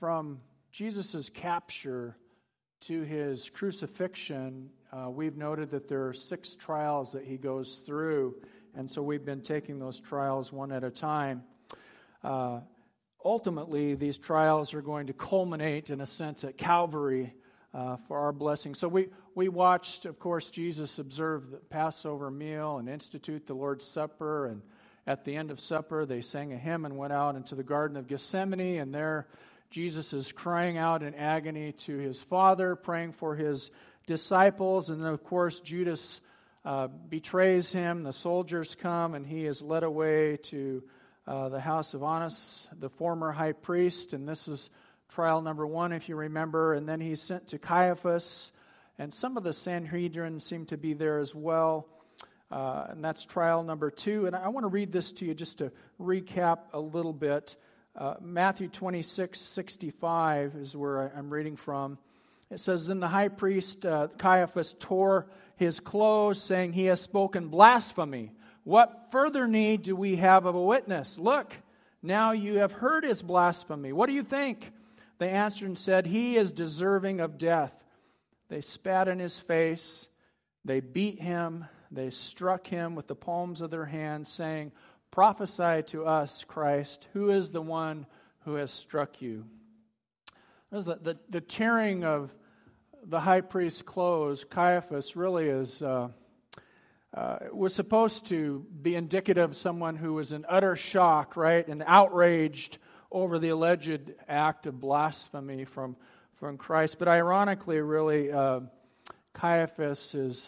from Jesus' capture to his crucifixion, we've noted that there are 6 trials that he goes through, and so we've been taking those trials one at a time. Ultimately, these trials are going to culminate, in a sense, at Calvary for our blessing. So we watched, of course, Jesus observe the Passover meal and institute the Lord's Supper, and at the end of supper, they sang a hymn and went out into the Garden of Gethsemane, and there Jesus is crying out in agony to his Father, praying for his disciples, and then, of course, Judas betrays him. The soldiers come, and he is led away to the house of Annas, the former high priest, and this is trial number 1, if you remember, and then he's sent to Caiaphas, and some of the Sanhedrin seem to be there as well. And that's trial number 2. And I want to read this to you just to recap a little bit. Matthew 26:65 is where I'm reading from. It says, Then the high priest Caiaphas tore his clothes, saying, He has spoken blasphemy. What further need do we have of a witness? Look, now you have heard his blasphemy. What do you think? They answered and said, He is deserving of death. They spat in his face. They beat him. They struck him with the palms of their hands, saying, Prophesy to us, Christ, who is the one who has struck you? The tearing of the high priest's clothes, Caiaphas, really was supposed to be indicative of someone who was in utter shock, right, and outraged over the alleged act of blasphemy from Christ. But ironically, really, Caiaphas is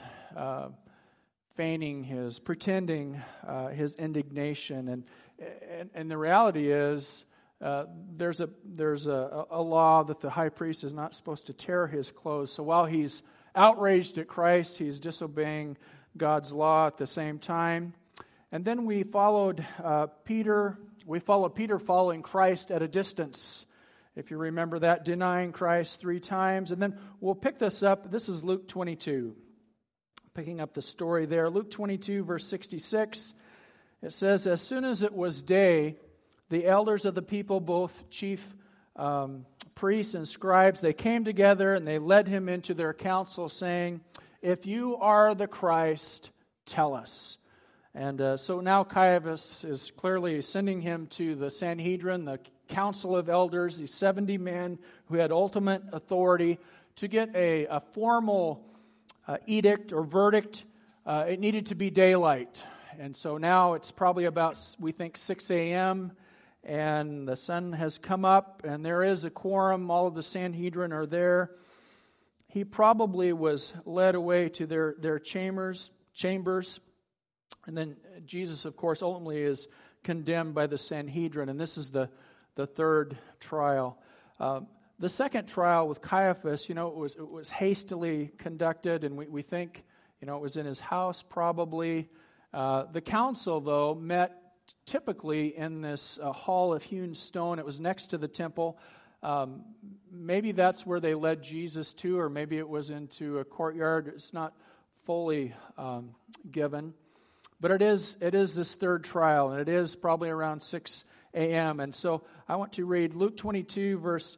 pretending his indignation, and the reality is there's a law that the high priest is not supposed to tear his clothes. So while he's outraged at Christ, he's disobeying God's law at the same time. And then we followed Peter. We followed Peter following Christ at a distance. If you remember that, denying Christ 3 times. And then we'll pick this up. This is Luke 22. Picking up the story there. Luke 22, verse 66. It says, As soon as it was day, the elders of the people, both chief priests and scribes, they came together and they led him into their council, saying, If you are the Christ, tell us. And so now Caiaphas is clearly sending him to the Sanhedrin, the council of elders, these 70 men who had ultimate authority, to get a formal edict or verdict. It needed to be daylight. And so now it's probably about, we think, 6 a.m., and the sun has come up, and there is a quorum. All of the Sanhedrin are there. He probably was led away to their chambers, and then Jesus, of course, ultimately is condemned by the Sanhedrin, and this is the third trial. The second trial with Caiaphas, it was hastily conducted, and we think, it was in his house probably. The council, though, met typically in this hall of hewn stone. It was next to the temple. Maybe that's where they led Jesus to, or maybe it was into a courtyard. It's not fully given. But it is this third trial, and it is probably around 6 a.m. And so I want to read Luke 22, verse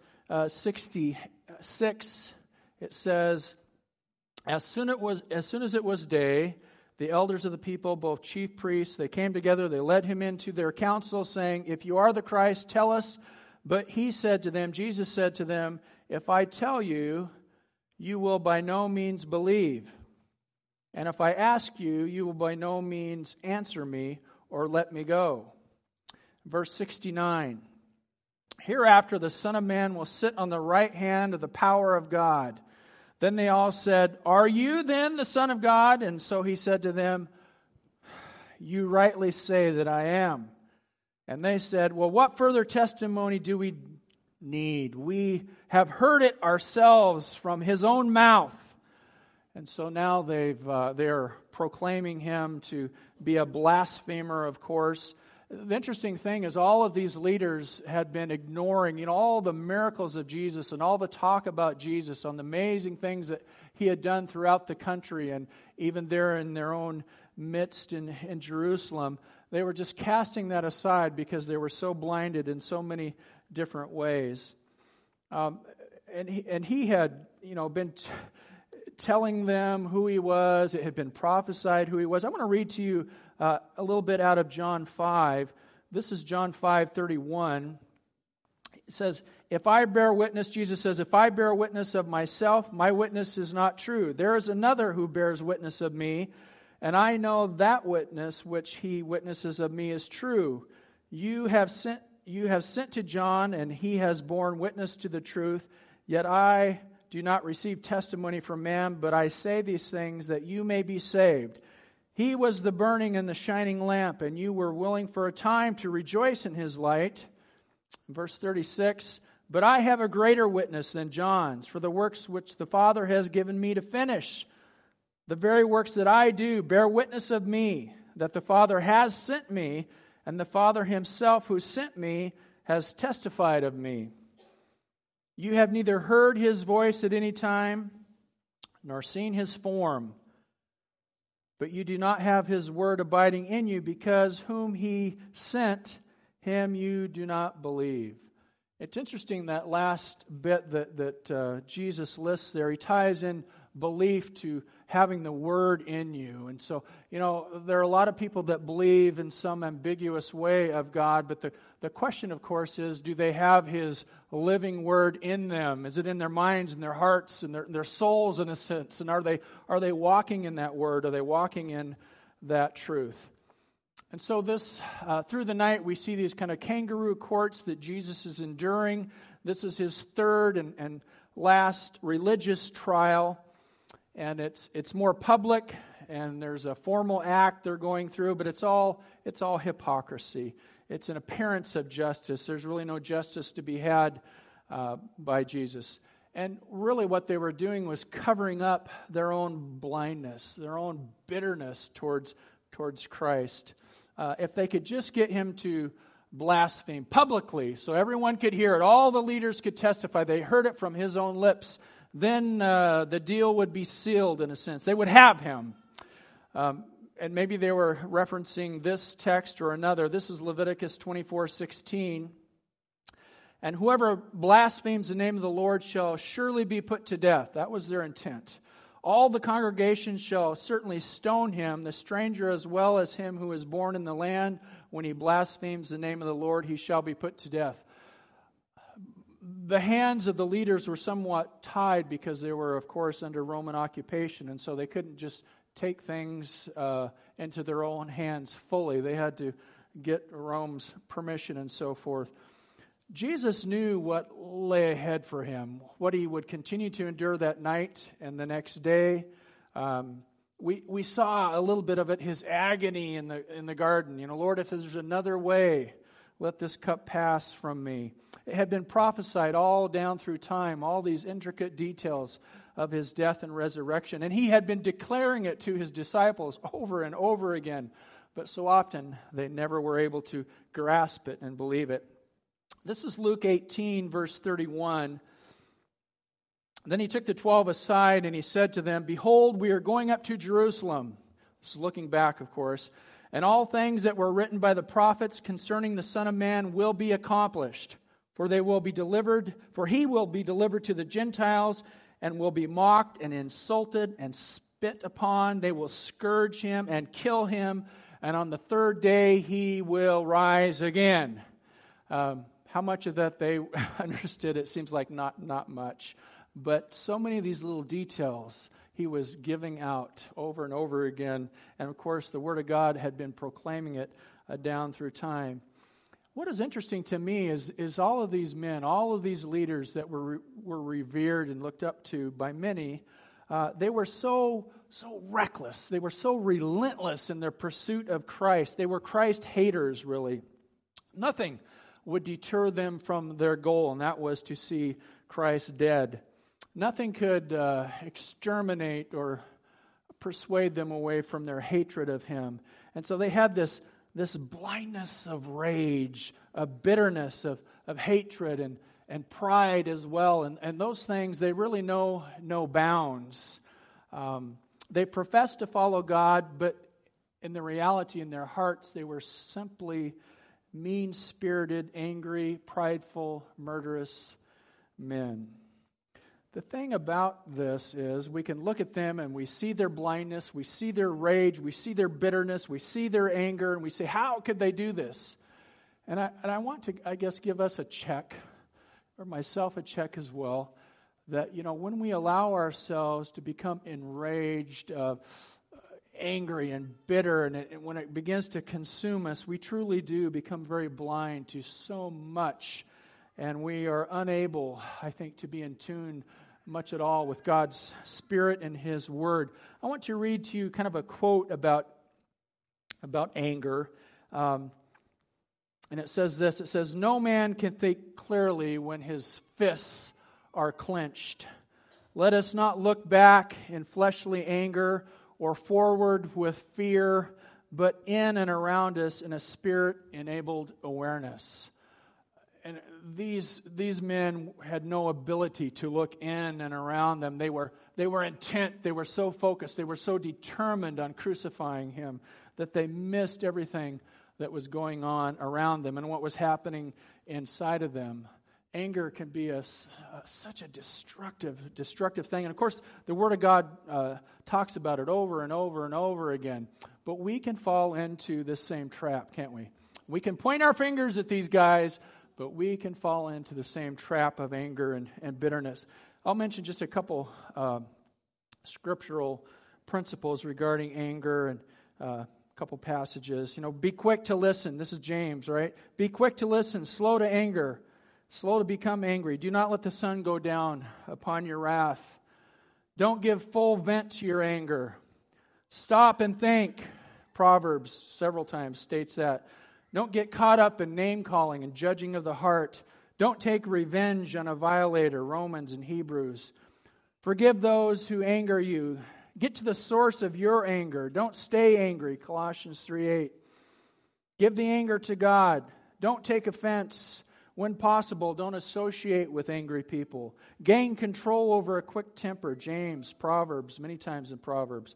66. It says, As soon as it was day, the elders of the people, both chief priests, they came together, they led him into their council, saying, If you are the Christ, tell us. But Jesus said to them, If I tell you, you will by no means believe. And if I ask you, you will by no means answer me or let me go. Verse 69, Hereafter the Son of Man will sit on the right hand of the power of God. Then they all said, Are you then the Son of God? And so he said to them, You rightly say that I am. And they said, Well, what further testimony do we need? We have heard it ourselves from his own mouth. And so now they're proclaiming him to be a blasphemer, of course. The interesting thing is all of these leaders had been ignoring, all the miracles of Jesus and all the talk about Jesus on the amazing things that he had done throughout the country and even there in their own midst in Jerusalem. They were just casting that aside because they were so blinded in so many different ways. And he had, been telling them who he was. It had been prophesied who he was. I want to read to you a little bit out of John 5. This is John 5:31. It says, "If I bear witness," Jesus says, "if I bear witness of myself, my witness is not true. There is another who bears witness of me, and I know that witness which he witnesses of me is true. You have sent to John, and he has borne witness to the truth. Yet I do not receive testimony from man, but I say these things that you may be saved. He was the burning and the shining lamp, and you were willing for a time to rejoice in his light." Verse 36, "But I have a greater witness than John's, for the works which the Father has given me to finish. The very works that I do bear witness of me, that the Father has sent me, and the Father himself who sent me has testified of me. You have neither heard his voice at any time, nor seen his form. But you do not have his word abiding in you, because whom he sent, him you do not believe." It's interesting, that last bit that Jesus lists there. He ties in belief to having the word in you. And so, there are a lot of people that believe in some ambiguous way of God, but the question, of course, is, do they have his living word in them? Is it in their minds and their hearts and their souls, in a sense? And are they walking in that word? Are they walking in that truth? And so this, through the night, we see these kind of kangaroo courts that Jesus is enduring. This is his third and last religious trial. And it's more public, and there's a formal act they're going through, but it's all hypocrisy. It's an appearance of justice. There's really no justice to be had by Jesus. And really what they were doing was covering up their own blindness, their own bitterness towards Christ. If they could just get him to blaspheme publicly so everyone could hear it, all the leaders could testify, they heard it from his own lips, then the deal would be sealed in a sense. They would have him. And maybe they were referencing this text or another. This is Leviticus 24:16. "And whoever blasphemes the name of the Lord shall surely be put to death." That was their intent. "All the congregation shall certainly stone him, the stranger as well as him who is born in the land. When he blasphemes the name of the Lord, he shall be put to death." The hands of the leaders were somewhat tied because they were, of course, under Roman occupation, and so they couldn't just take things into their own hands fully. They had to get Rome's permission and so forth. Jesus knew what lay ahead for him, what he would continue to endure that night and the next day. We saw a little bit of it, his agony in the garden. "Lord, if there's another way, let this cup pass from me." It had been prophesied all down through time, all these intricate details of his death and resurrection. And he had been declaring it to his disciples over and over again. But so often, they never were able to grasp it and believe it. This is Luke 18, verse 31. "Then he took the 12 aside, and he said to them, 'Behold, we are going up to Jerusalem.'" This is looking back, of course. "And all things that were written by the prophets concerning the Son of Man will be accomplished. For he will be delivered to the Gentiles, and will be mocked and insulted and spit upon. They will scourge him and kill him, and on the third day he will rise again." How much of that they understood, it seems like not much. But so many of these little details he was giving out over and over again. And of course, the Word of God had been proclaiming it down through time. What is interesting to me is all of these men, all of these leaders that were revered and looked up to by many, they were so reckless. They were so relentless in their pursuit of Christ. They were Christ haters, really. Nothing would deter them from their goal, and that was to see Christ dead. Nothing could exterminate or persuade them away from their hatred of him. And so they had this blindness of rage, of bitterness, of hatred, and pride as well. And those things, they really know no bounds. They professed to follow God, but in the reality in their hearts, they were simply mean-spirited, angry, prideful, murderous men. The thing about this is we can look at them and we see their blindness, we see their rage, we see their bitterness, we see their anger, and we say, how could they do this? And I want to, I guess, give us a check, or myself a check as well, that, when we allow ourselves to become enraged, angry and bitter, and when it begins to consume us, we truly do become very blind to so much, and we are unable, I think, to be in tune much at all with God's Spirit and His Word. I want to read to you kind of a quote about anger, and it says this. It says, "No man can think clearly when his fists are clenched. Let us not look back in fleshly anger or forward with fear, but in and around us in a Spirit-enabled awareness." And these men had no ability to look in and around them. They were intent. They were so focused. They were so determined on crucifying Him that they missed everything that was going on around them and what was happening inside of them. Anger can be such a destructive thing. And of course, the Word of God talks about it over and over and over again. But we can fall into this same trap, can't we? We can point our fingers at these guys, but we can fall into the same trap of anger and bitterness. I'll mention just a couple scriptural principles regarding anger and a couple passages. Be quick to listen. This is James, right? Be quick to listen, slow to anger, slow to become angry. Do not let the sun go down upon your wrath. Don't give full vent to your anger. Stop and think. Proverbs several times states that. Don't get caught up in name-calling and judging of the heart. Don't take revenge on a violator, Romans and Hebrews. Forgive those who anger you. Get to the source of your anger. Don't stay angry, Colossians 3:8. Give the anger to God. Don't take offense. When possible, don't associate with angry people. Gain control over a quick temper, James, Proverbs, many times in Proverbs.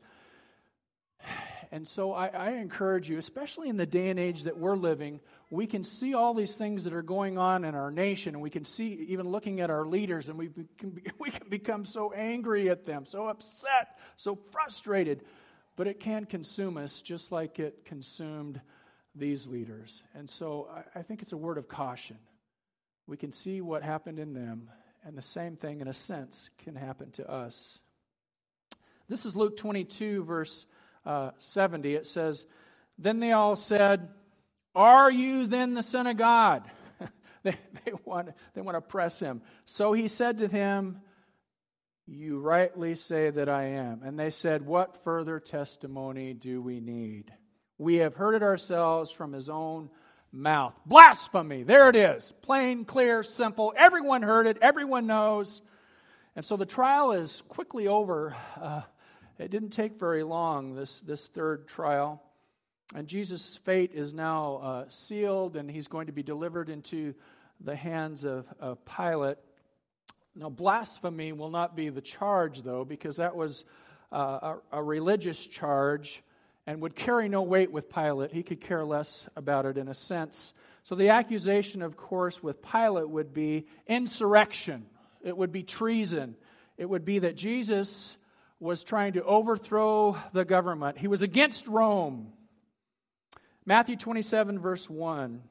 And so I encourage you, especially in the day and age that we're living, we can see all these things that are going on in our nation, and we can see, even looking at our leaders, and we can become so angry at them, so upset, so frustrated. But it can consume us just like it consumed these leaders. And so I think it's a word of caution. We can see what happened in them, and the same thing, in a sense, can happen to us. This is Luke 22, verse 70. It says, "Then they all said, 'Are you then the Son of God?'" they want to press Him. "So He said to him, 'You rightly say that I am.' And they said, 'What further testimony do we need? We have heard it ourselves from His own mouth.'" Blasphemy. There it is. Plain, clear, simple. Everyone heard it. Everyone knows. And so the trial is quickly over. It didn't take very long, this third trial. And Jesus' fate is now sealed, and He's going to be delivered into the hands of Pilate. Now, blasphemy will not be the charge, though, because that was a religious charge and would carry no weight with Pilate. He could care less about it in a sense. So the accusation, of course, with Pilate would be insurrection. It would be treason. It would be that Jesus was trying to overthrow the government. He was against Rome. Matthew 27, verse 1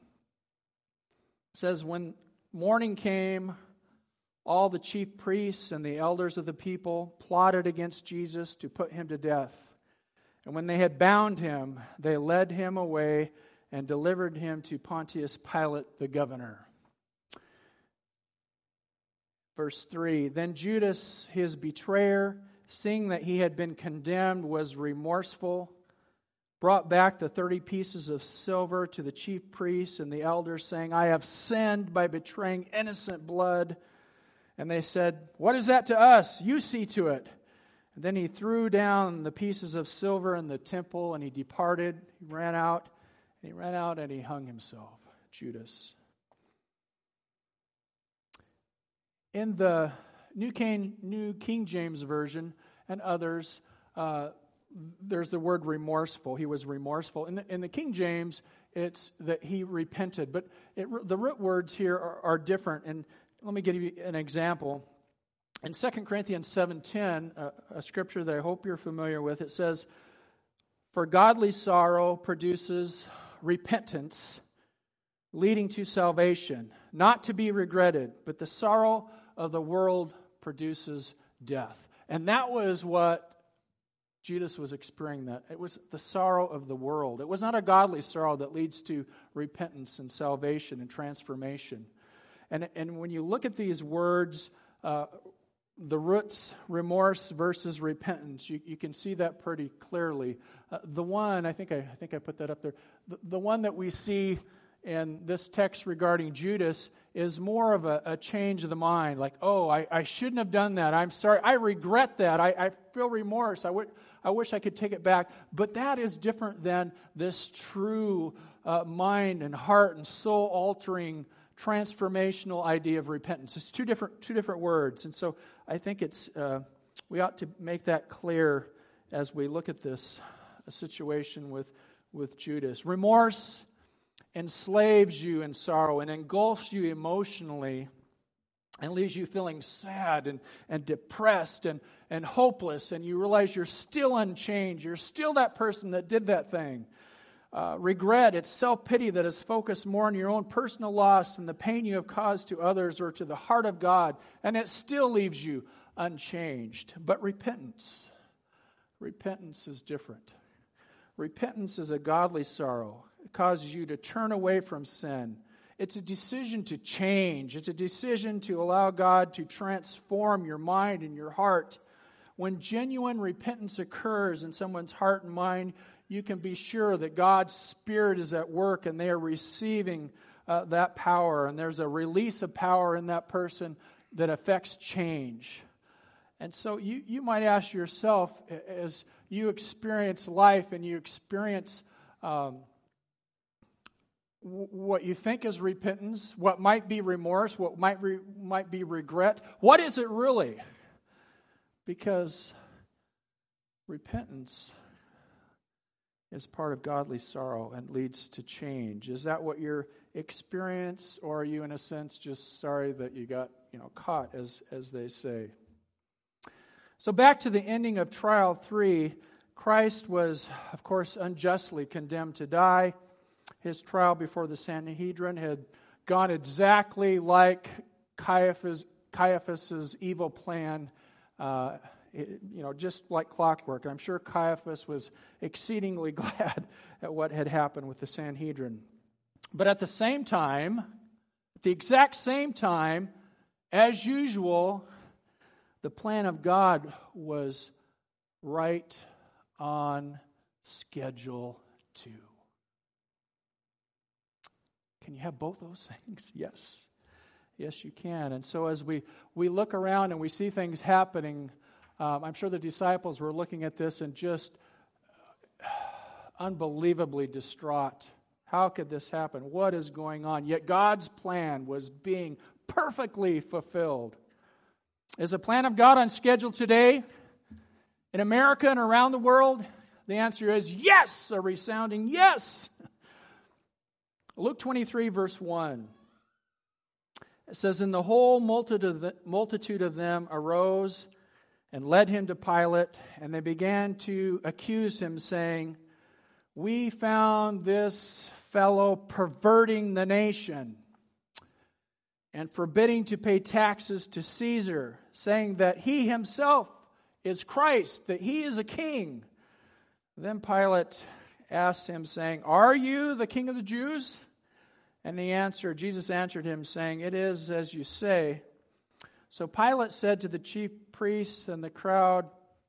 says, "When morning came, all the chief priests and the elders of the people plotted against Jesus to put Him to death. And when they had bound Him, they led Him away and delivered Him to Pontius Pilate, the governor." Verse 3, "Then Judas, His betrayer, seeing that he had been condemned, was remorseful, brought back the 30 pieces of silver to the chief priests and the elders, saying, 'I have sinned by betraying innocent blood.' And they said, 'What is that to us? You see to it.' And then he threw down the pieces of silver in the temple, and he departed. He ran out and he hung himself." Judas. In the New King James Version and others, there's the word remorseful. He was remorseful. In the King James, it's that he repented. But the root words here are different. And let me give you an example. In 2 Corinthians 7:10, a scripture that I hope you're familiar with, it says, "For godly sorrow produces repentance, leading to salvation, not to be regretted, but the sorrow of the world produces death." And that was what Judas was experiencing. That it was the sorrow of the world. It was not a godly sorrow that leads to repentance and salvation and transformation. And when you look at these words, the roots, remorse versus repentance, you can see that pretty clearly. The one, I think I put that up there, the one that we see in this text regarding Judas is more of a change of the mind. Like, oh, I shouldn't have done that. I'm sorry. I regret that. I feel remorse. I wish I could take it back. But that is different than this true mind and heart and soul-altering transformational idea of repentance. It's two different words. And so I think we ought to make that clear as we look at this situation with Judas. Remorse enslaves you in sorrow and engulfs you emotionally and leaves you feeling sad and depressed and hopeless, and you realize you're still unchanged. You're still that person that did that thing. Regret, it's self-pity that is focused more on your own personal loss and the pain you have caused to others or to the heart of God, and it still leaves you unchanged. But repentance is different. Repentance is a godly sorrow. It causes you to turn away from sin. It's a decision to change. It's a decision to allow God to transform your mind and your heart. When genuine repentance occurs in someone's heart and mind, you can be sure that God's Spirit is at work and they are receiving that power. And there's a release of power in that person that affects change. And so you might ask yourself, as you experience life and you experience what you think is repentance, what might be remorse, what might be regret, what is it really? Because repentance is part of godly sorrow and leads to change. Is that what your experience, or are you in a sense just sorry that you got caught, as they say? So back to the ending of trial 3, Christ was, of course, unjustly condemned to die. His trial before the Sanhedrin had gone exactly like Caiaphas's evil plan, just like clockwork. I'm sure Caiaphas was exceedingly glad at what had happened with the Sanhedrin. But at the exact same time, as usual, the plan of God was right on schedule too. Can you have both those things? Yes. Yes, you can. And so as we look around and we see things happening, I'm sure the disciples were looking at this and just unbelievably distraught. How could this happen? What is going on? Yet God's plan was being perfectly fulfilled. Is the plan of God on schedule today in America and around the world? The answer is yes, a resounding yes. Luke 23, verse 1. It says, "And the whole multitude of them arose and led him to Pilate, and they began to accuse him, saying, 'We found this fellow perverting the nation and forbidding to pay taxes to Caesar, saying that he himself is Christ, that he is a king.' Then Pilate asked him, saying, 'Are you the king of the Jews?' And Jesus answered him, saying, 'It is as you say.' So Pilate said to the chief priests and the crowd,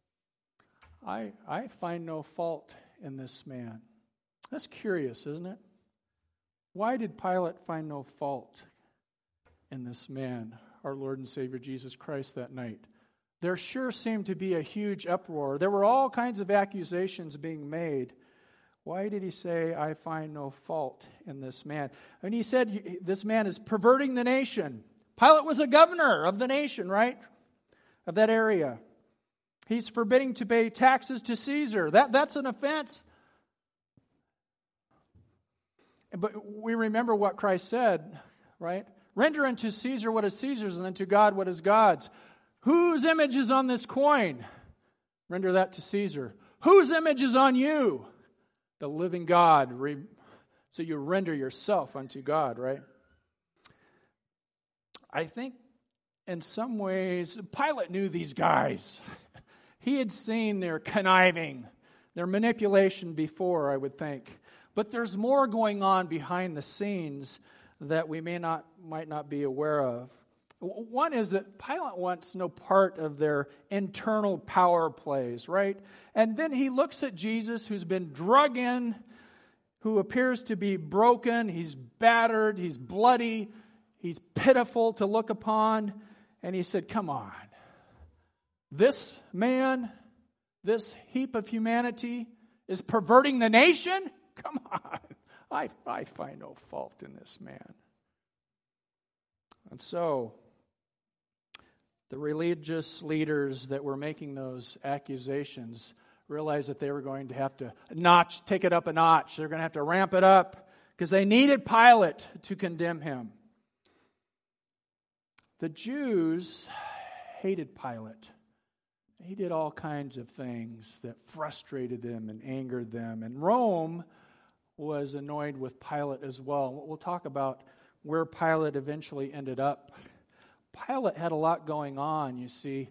I find no fault in this man." That's curious, isn't it? Why did Pilate find no fault in this man, our Lord and Savior Jesus Christ, that night? There sure seemed to be a huge uproar. There were all kinds of accusations being made. Why did he say, "I find no fault in this man"? And he said, this man is perverting the nation. Pilate was a governor of the nation, right? Of that area. He's forbidding to pay taxes to Caesar. That's an offense. But we remember what Christ said, right? Render unto Caesar what is Caesar's, and unto God what is God's. Whose image is on this coin? Render that to Caesar. Whose image is on you? The living God. So you render yourself unto God, right? I think in some ways, Pilate knew these guys. He had seen their conniving, their manipulation before, I would think. But there's more going on behind the scenes that we might not be aware of. One is that Pilate wants no part of their internal power plays, right? And then he looks at Jesus, who's been drug in, who appears to be broken, he's battered, he's bloody, he's pitiful to look upon, and he said, come on. This man, this heap of humanity is perverting the nation? Come on. I find no fault in this man. And so, the religious leaders that were making those accusations realized that they were going to have to take it up a notch. They're going to have to ramp it up because they needed Pilate to condemn him. The Jews hated Pilate. He did all kinds of things that frustrated them and angered them. And Rome was annoyed with Pilate as well. We'll talk about where Pilate eventually ended up. Pilate had a lot going on, you see.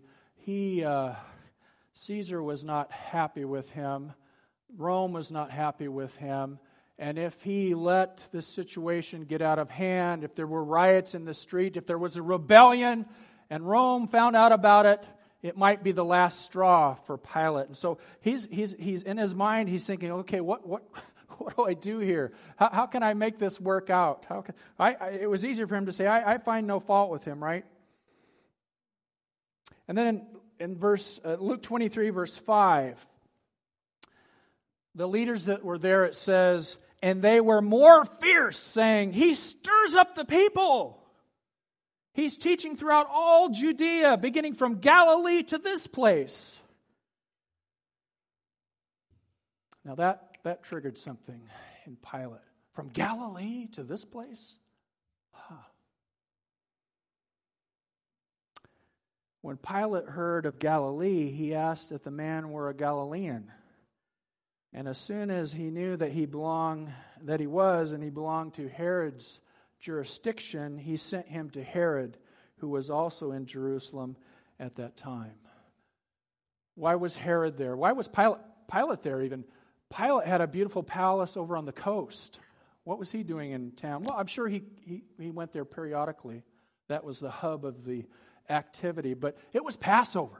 Caesar was not happy with him. Rome was not happy with him. And if he let this situation get out of hand, if there were riots in the street, if there was a rebellion, and Rome found out about it, it might be the last straw for Pilate. And so he's in his mind, he's thinking, okay, what do I do here? How can I make this work out? It was easier for him to say, I find no fault with him, right? And then in Luke 23, verse 5, the leaders that were there, it says, and they were more fierce, saying, he stirs up the people. He's teaching throughout all Judea, beginning from Galilee to this place. Now that triggered something in Pilate. From Galilee to this place? When Pilate heard of Galilee, he asked if the man were a Galilean. And as soon as he knew that he belonged to Herod's jurisdiction, he sent him to Herod, who was also in Jerusalem at that time. Why was Herod there? Why was Pilate there even? Pilate had a beautiful palace over on the coast. What was he doing in town? Well, I'm sure he went there periodically. That was the hub of the activity. But it was Passover.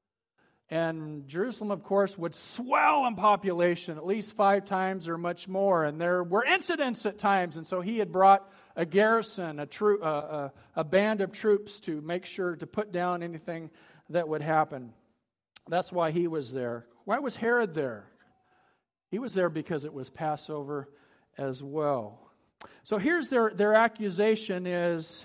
And Jerusalem, of course, would swell in population at least 5 times or much more. And there were incidents at times. And so he had brought a garrison, a band of troops to make sure to put down anything that would happen. That's why he was there. Why was Herod there? He was there because it was Passover as well. So here's their accusation is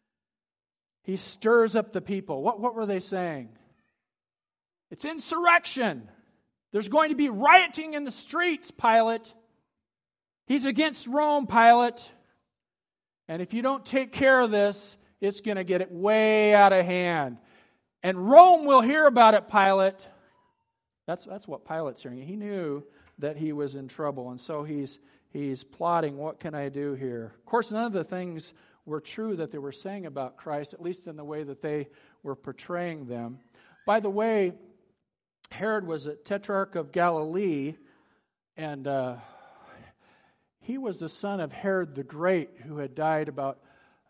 he stirs up the people. What were they saying? It's insurrection. There's going to be rioting in the streets, Pilate. He's against Rome, Pilate. And if you don't take care of this, it's going to get it way out of hand. And Rome will hear about it, Pilate. That's what Pilate's hearing. He knew that he was in trouble. And so he's plotting, what can I do here? Of course, none of the things were true that they were saying about Christ, at least in the way that they were portraying them. By the way, Herod was a tetrarch of Galilee, and he was the son of Herod the Great, who had died about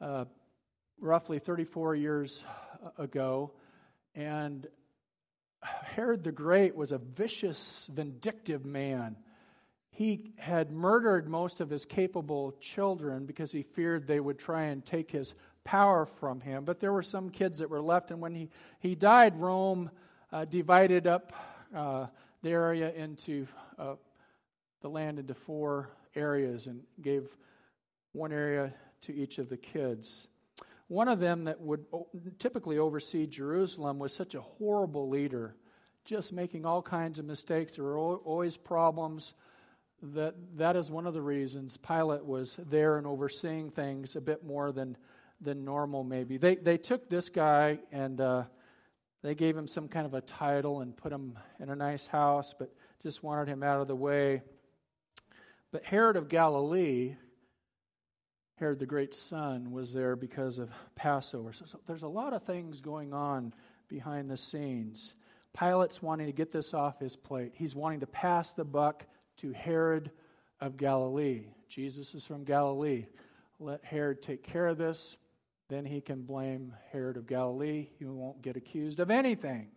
roughly 34 years ago. And Herod the Great was a vicious, vindictive man. He had murdered most of his capable children because he feared they would try and take his power from him. But there were some kids that were left, and when he died, Rome divided up the area into the land into 4 areas and gave one area to each of the kids. One of them that would typically oversee Jerusalem was such a horrible leader, just making all kinds of mistakes. There were always problems. That is one of the reasons Pilate was there and overseeing things a bit more than than normal maybe. They took this guy and they gave him some kind of a title and put him in a nice house, but just wanted him out of the way. But Herod of Galilee, Herod the great son, was there because of Passover. So there's a lot of things going on behind the scenes. Pilate's wanting to get this off his plate. He's wanting to pass the buck to Herod of Galilee. Jesus is from Galilee. Let Herod take care of this. Then he can blame Herod of Galilee. He won't get accused of anything.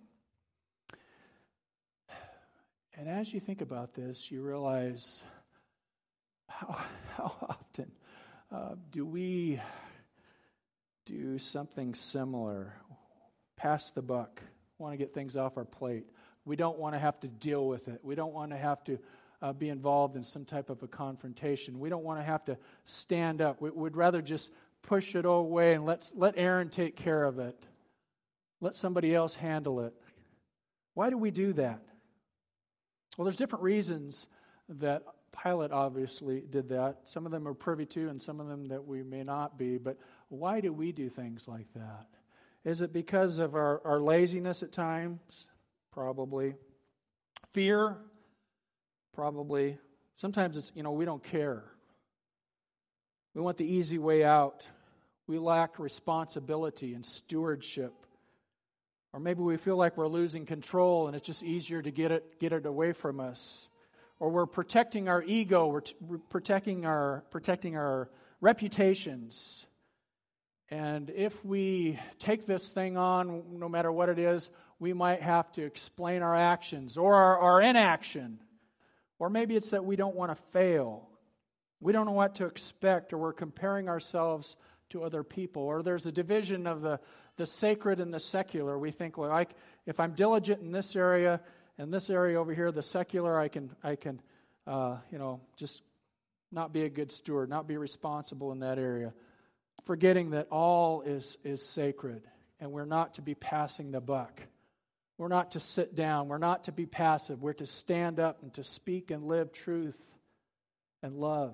And as you think about this, you realize how often do we do something similar? Pass the buck. Want to get things off our plate. We don't want to have to deal with it. We don't want to have to be involved in some type of a confrontation. We don't want to have to stand up. We'd rather just push it away and let Aaron take care of it. Let somebody else handle it. Why do we do that? Well, there's different reasons that Pilate obviously did that. Some of them are privy to, and some of them that we may not be. But why do we do things like that? Is it because of our laziness at times? Probably. Fear? Probably. Sometimes it's, we don't care. We want the easy way out. We lack responsibility and stewardship. Or maybe we feel like we're losing control and it's just easier to get it away from us. Or we're protecting our ego, we're protecting our reputations. And if we take this thing on, no matter what it is, we might have to explain our actions or our inaction. Or maybe it's that we don't want to fail. We don't know what to expect, or we're comparing ourselves to other people. Or there's a division of the sacred and the secular. We think, well, if I'm diligent in this area, and this area over here, the secular, I can just not be a good steward, not be responsible in that area. Forgetting that all is sacred, and we're not to be passing the buck. We're not to sit down. We're not to be passive. We're to stand up and to speak and live truth and love.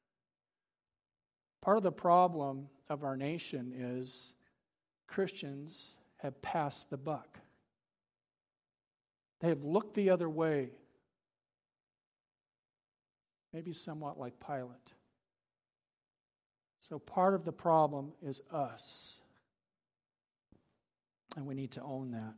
Part of the problem of our nation is Christians have passed the buck. They have looked the other way. Maybe somewhat like Pilate. So part of the problem is us. And we need to own that.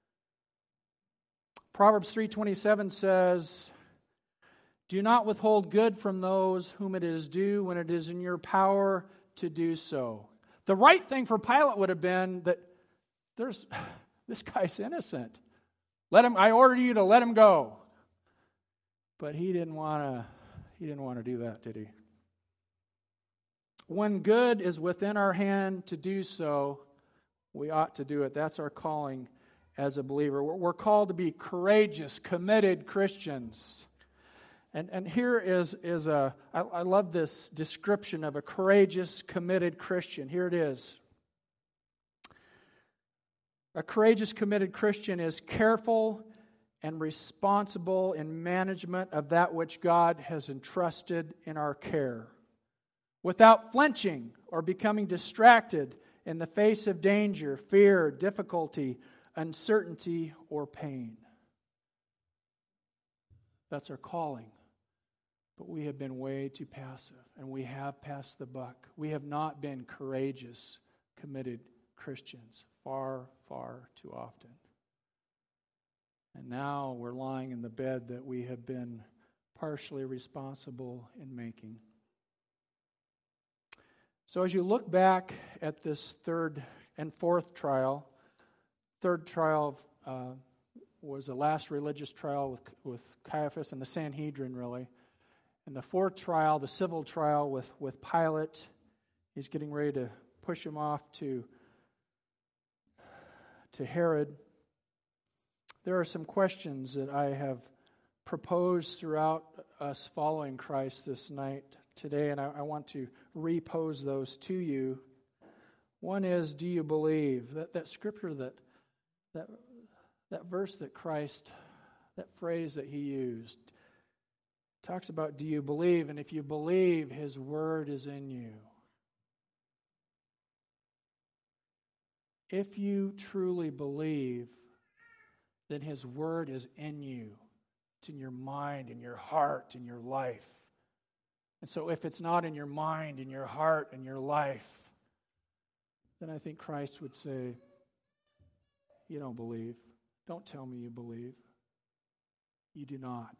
Proverbs 3:27 says, "Do not withhold good from those whom it is due when it is in your power to do so." The right thing for Pilate would have been that this guy's innocent. I order you to let him go. But he didn't want to do that, did he? When good is within our hand to do so, we ought to do it. That's our calling as a believer. We're called to be courageous, committed Christians. And here is I love this description of a courageous, committed Christian. Here it is. A courageous, committed Christian is careful and responsible in management of that which God has entrusted in our care, without flinching or becoming distracted in the face of danger, fear, difficulty, uncertainty, or pain. That's our calling. But we have been way too passive, and we have passed the buck. We have not been courageous, committed Christians far, far too often. And now we're lying in the bed that we have been partially responsible in making. So as you look back at this third and fourth trial, third trial was the last religious trial with Caiaphas and the Sanhedrin, really. And the fourth trial, the civil trial with Pilate, he's getting ready to push him off to Herod. There are some questions that I have proposed throughout us following Christ this night today, and I want to repose those to you. One is, do you believe? That scripture, that verse that Christ, that phrase that he used, talks about, do you believe? And if you believe, his word is in you. if you truly believe, then His Word is in you. It's in your mind, in your heart, in your life. And so if it's not in your mind, in your heart, in your life, then I think Christ would say, you don't believe. Don't tell me you believe. You do not.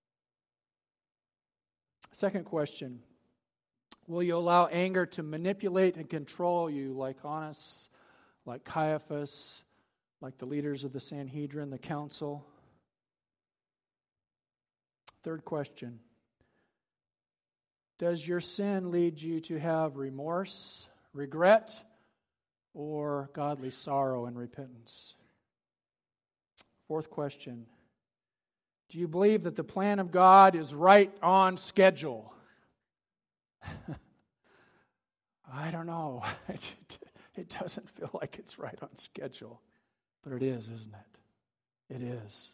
Second question, will you allow anger to manipulate and control you like Annas, like Caiaphas, like the leaders of the Sanhedrin, the council? Third question, does your sin lead you to have remorse, regret, or godly sorrow and repentance? Fourth question, do you believe that the plan of God is right on schedule? I don't know. It doesn't feel like it's right on schedule. But it is, isn't it? It is.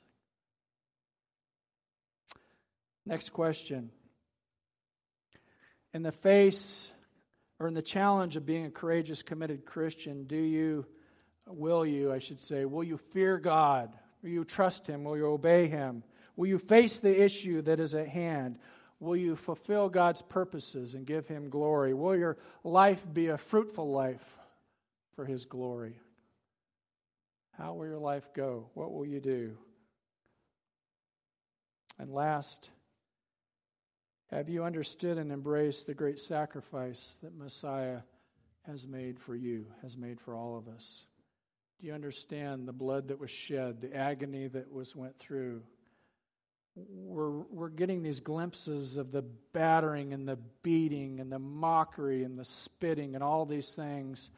Next question. In the face, or in the challenge of being a courageous, committed Christian, will you fear God? Will you trust Him? Will you obey Him? Will you face the issue that is at hand? Will you fulfill God's purposes and give Him glory? Will your life be a fruitful life for His glory? How will your life go? What will you do? And last, have you understood and embraced the great sacrifice that Messiah has made for you, has made for all of us? Do you understand the blood that was shed, the agony that went through? We're getting these glimpses of the battering and the beating and the mockery and the spitting and all these things.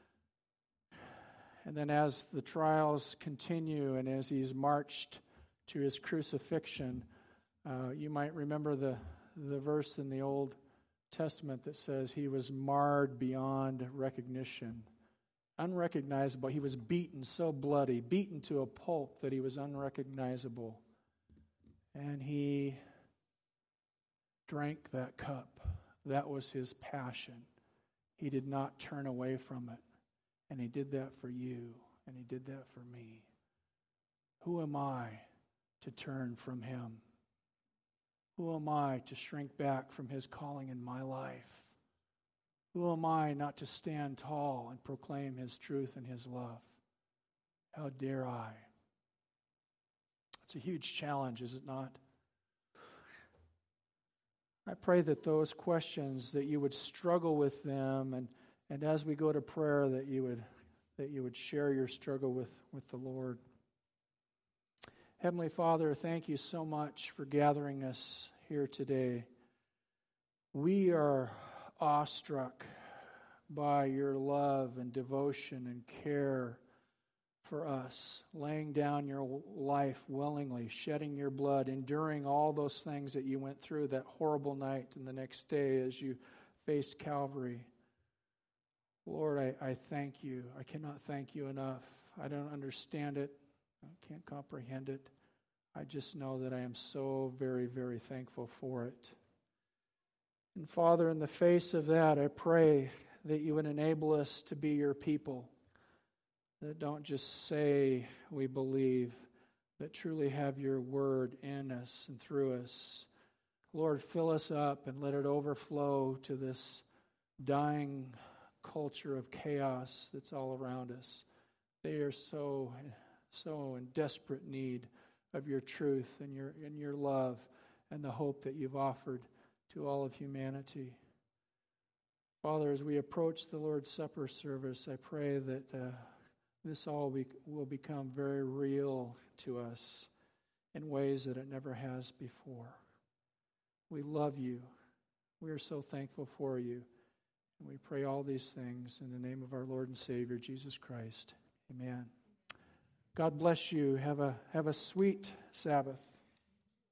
And then as the trials continue and as He's marched to His crucifixion, you might remember the verse in the Old Testament that says He was marred beyond recognition. Unrecognizable. He was beaten so bloody, beaten to a pulp that He was unrecognizable. And He drank that cup. That was His passion. He did not turn away from it. And He did that for you. And He did that for me. Who am I to turn from Him? Who am I to shrink back from His calling in my life? Who am I not to stand tall and proclaim His truth and His love? How dare I? It's a huge challenge, is it not? I pray that those questions, that you would struggle with them, and as we go to prayer, that you would share your struggle with the Lord. Heavenly Father, thank you so much for gathering us here today. We are awestruck by your love and devotion and care for us, laying down your life willingly, shedding your blood, enduring all those things that you went through that horrible night and the next day as you faced Calvary. Lord, I thank you. I cannot thank you enough. I don't understand it. I can't comprehend it. I just know that I am so very, very thankful for it. And Father, in the face of that, I pray that you would enable us to be your people, that don't just say we believe, but truly have your word in us and through us. Lord, fill us up and let it overflow to this dying culture of chaos that's all around us. They are so in desperate need of your truth and your love and the hope that you've offered to all of humanity. Father, as we approach the Lord's Supper service, I pray that this all will become very real to us in ways that it never has before. We love you. We are so thankful for you. And we pray all these things in the name of our Lord and Savior, Jesus Christ. Amen. God bless you. Have a sweet Sabbath.